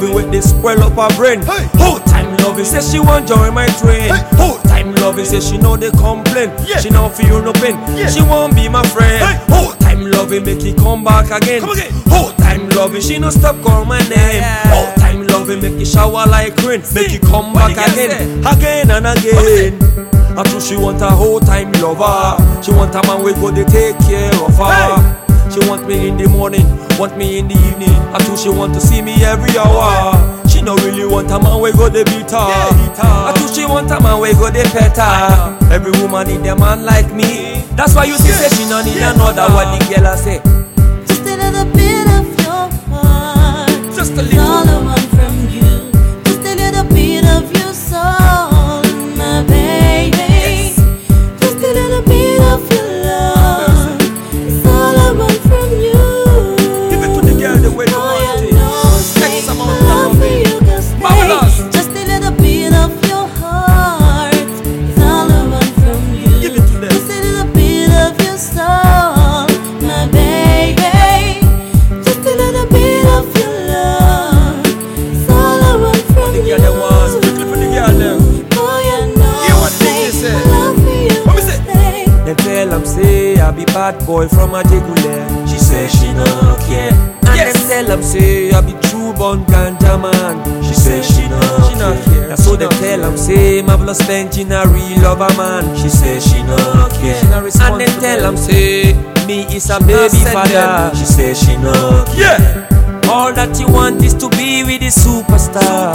loving with this swell up her brain. Whole time loving, say she want join my train. Whole time loving, say she know they complain. She know feel no pain. She won't be my friend. Whole time loving, make it come back again. Whole time loving, she no stop call my name. Whole time loving, make it shower like rain. Make it come back again, again and again. I thought she want a whole time lover. She want a man we go to take care of her. She want me in the morning, want me in the evening. I thought she want to see me every hour. She no really want a man we go to beat her. I thought she want a man we go to pet her. Every woman need a man like me. That's why you see say she no need another. What the girl I say? Just a little bit of your heart. Just a It's all I little. want from you. Just a little bit of your soul, my baby. Just a little bit of your love. It's all I want from you. Give it to the girl the way you Oh, want you it. know, Sex say amount my of love for love. you can stay. Marvelous. Just a little bit of your heart. It's all I want from you. Give it to them. Just a little bit of your soul, my baby. Just a little bit of your love. It's all I want from The you. girl they want, strictly for the girl them. Oh, you know, Hear what say they say. my love for you What me can say? stay. Then tell am say I be bad boy from a jiggle. She say she no care. And then tell am say I be true born ganja man. She say she no care. That's so they tell am say Marvelous Benji a real lover man. She say she no care. And then tell am say me is a baby father. She say she no care. All that you want is to be with the superstar.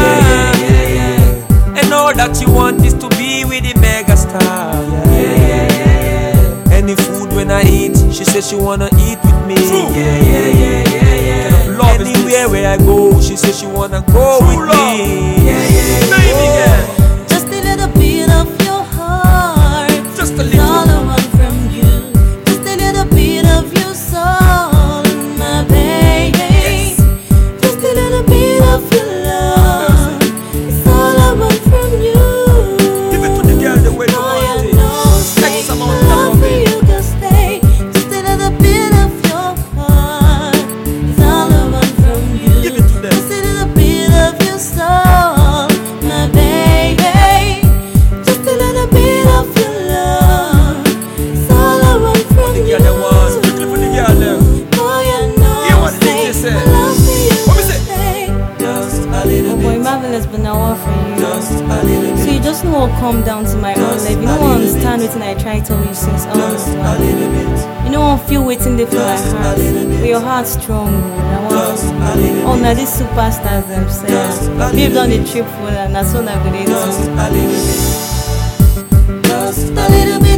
And all that you want is to be with the megastar. Any food when I eat, she says she wanna eat with me. Love anywhere where I go, she says she wanna go with me. Baby girl, Just a little bit of your heart. just a It's all little. I want from you. Just a little bit of your soul, my baby. Just a little bit of your love. It's all I want from you. Give it to the girl the way you Oh, want you it. know, Sex say some my on top love of for it. you can stay. Just a little bit of your heart. It's all I want from you. Give it to them. Just a little bit of your soul, my baby. Just a little bit of your love. It's all I want from The you. girl they want, strictly for the girl them. Oh, you know, Hear what the say DJ say. my love for you What me can say? stay. Just a little Oh boy, bit. Marvelous Banawa for you. Just a little So bit. you just know what come down to my own Just life. You a know little what understand waiting I try to tell you since all Just this a while. little bit. You know what feel waiting there for my Just a heart. little bit. But your heart strong. I Just want a little oh bit. now these superstars themselves. Just a We've done the little trip for them, that's all I believe. Just a little bit. Just A little bit